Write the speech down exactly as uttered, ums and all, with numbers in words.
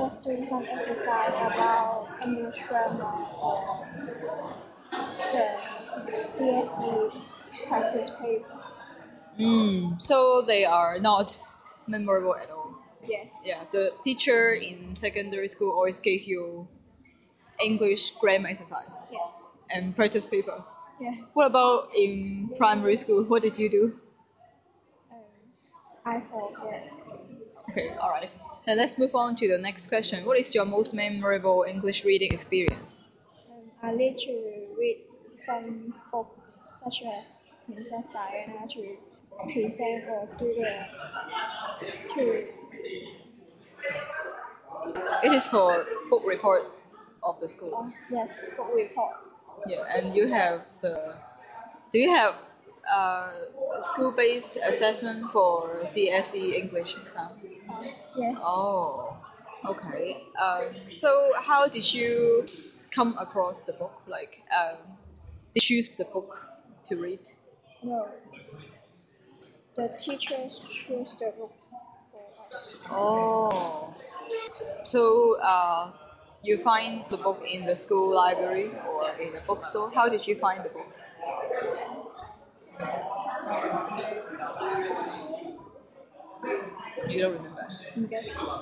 just doing some exercise about English grammar or the D S E practice paper. Mm, so they are not memorable at all. Yes. Yeah, the teacher in secondary school always gave you English grammar exercise Yes. and practice paper. Yes. What about in primary school? What did you do? Um, I forget. Okay, all right. Then let's move on to the next question. What is your most memorable English reading experience? Um, I need to read some books such as Princess Diana to present or do the to It is for book report of the school. uh, yes book report. Yeah, and you have the. Do you have uh, school-based assessment for D S E English exam? Uh, yes. Oh, okay. Um, so how did you come across the book? Like, um, did you choose the book to read? No, the teachers choose the book for us. Oh, so uh, you find the book in the school library or in a bookstore? How did you find the book? You don't remember. Okay.